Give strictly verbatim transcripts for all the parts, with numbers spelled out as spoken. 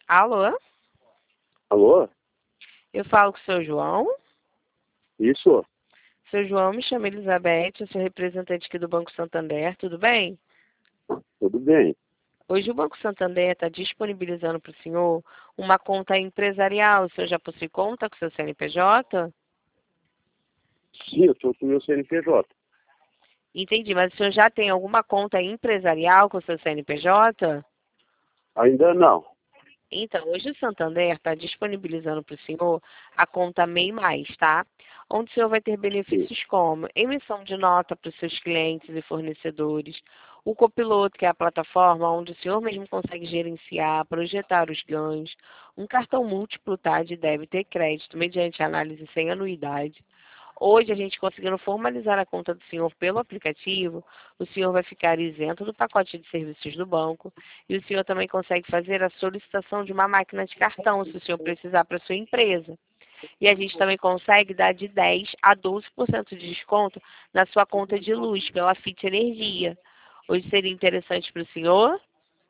Alô? Alô? Eu falo com o seu João. Isso? Seu João, me chama Elizabeth, eu sou representante aqui do Banco Santander, tudo bem? Tudo bem. Hoje o Banco Santander está disponibilizando para o senhor uma conta empresarial. O senhor já possui conta com seu C N P J? Sim, eu estou com o meu C N P J. Entendi, mas o senhor já tem alguma conta empresarial com seu C N P J? Ainda não. Então, hoje o Santander está disponibilizando para o senhor a conta MEI Mais, tá? Onde o senhor vai ter Sim. benefícios como emissão de nota para os seus clientes e fornecedores, o copiloto, que é a plataforma onde o senhor mesmo consegue gerenciar, projetar os ganhos, um cartão múltiplo, tá, de débito e crédito, mediante análise sem anuidade. Hoje, a gente conseguindo formalizar a conta do senhor pelo aplicativo, o senhor vai ficar isento do pacote de serviços do banco e o senhor também consegue fazer a solicitação de uma máquina de cartão, se o senhor precisar para a sua empresa. E a gente também consegue dar de dez a doze por cento de desconto na sua conta de luz pela Fit Energia. Hoje seria interessante para o senhor?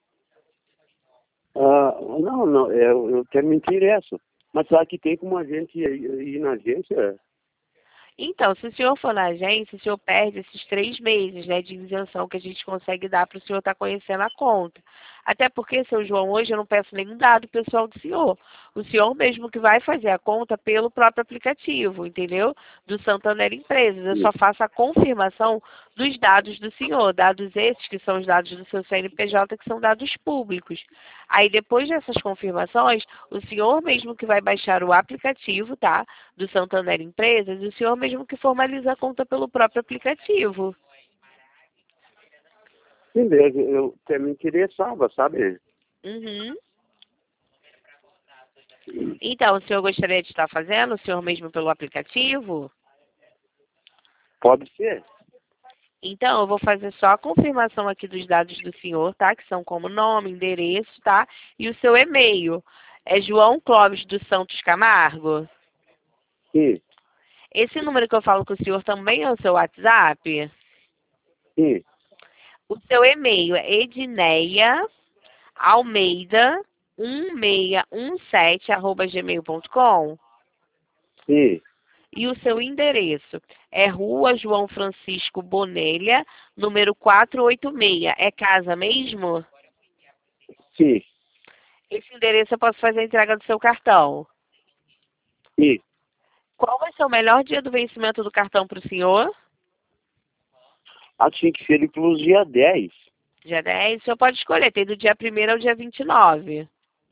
Ah, não, não, é, eu, eu até me interesso. Mas será que tem como a gente ir, ir na agência? Então, se o senhor for na agência, o senhor perde esses três meses, né, de isenção que a gente consegue dar para o senhor estar conhecendo a conta. Até porque, seu João, hoje eu não peço nenhum dado pessoal do senhor. O senhor mesmo que vai fazer a conta pelo próprio aplicativo, entendeu? Do Santander Empresas. Eu Sim. só faço a confirmação dos dados do senhor. Dados esses que são os dados do seu C N P J, que são dados públicos. Aí, depois dessas confirmações, o senhor mesmo que vai baixar o aplicativo, tá? Do Santander Empresas, e o senhor mesmo que formaliza a conta pelo próprio aplicativo. Beleza, eu até me interessava, sabe? Uhum. Então, o senhor gostaria de estar fazendo, o senhor mesmo pelo aplicativo? Pode ser? Então, eu vou fazer só a confirmação aqui dos dados do senhor, tá? Que são como nome, endereço, tá? E o seu e-mail. É João Clóvis dos Santos Camargo? Sim, Esse número que eu falo com o senhor também é o seu WhatsApp? sim, O seu e-mail é edneia almeida um seis um sete arroba gmail ponto com? sim, E o seu endereço é Rua João Francisco Bonelha, número quatrocentos e oitenta e seis. É casa mesmo? sim, Esse endereço eu posso fazer a entrega do seu cartão. sim. Qual vai ser o melhor dia do vencimento do cartão para o senhor? Assim que ser pelos dia dez. Dia dez, o senhor pode escolher. Tem do dia primeiro ao dia vinte e nove.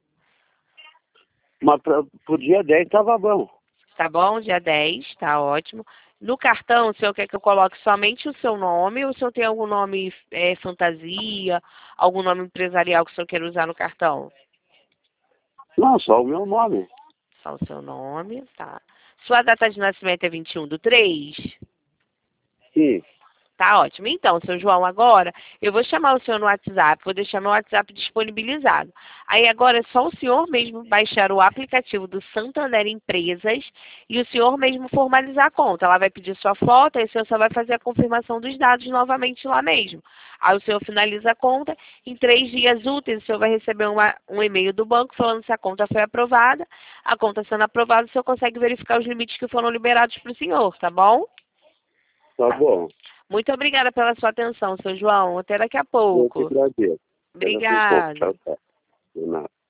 Mas pra, pro dia dez estava bom. Tá bom? Dia dez, tá ótimo. No cartão, o senhor quer que eu coloque somente o seu nome ou o senhor tem algum nome é, fantasia, algum nome empresarial que o senhor queira usar no cartão? Não, só o meu nome. Só o seu nome, tá. Sua data de nascimento é vinte e um do três? Sim, Tá ótimo. Então, seu João, agora eu vou chamar o senhor no WhatsApp, vou deixar meu WhatsApp disponibilizado. Aí agora é só o senhor mesmo baixar o aplicativo do Santander Empresas e o senhor mesmo formalizar a conta. Ela vai pedir sua foto, aí o senhor só vai fazer a confirmação dos dados novamente lá mesmo. Aí o senhor finaliza a conta, em três dias úteis o senhor vai receber uma, um e-mail do banco falando se a conta foi aprovada. A conta sendo aprovada, o senhor consegue verificar os limites que foram liberados para o senhor, tá bom? tá bom. Muito obrigada pela sua atenção, seu João. Até daqui a Eu que pouco. agradeço. Até daqui a pouco. Obrigada. Tchau, tchau.